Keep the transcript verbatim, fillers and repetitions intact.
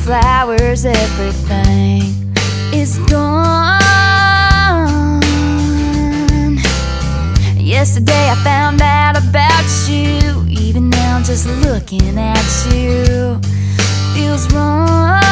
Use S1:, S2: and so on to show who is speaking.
S1: flowers, everything is gone. Yesterday I found out about you. Even now just looking at you feels wrong.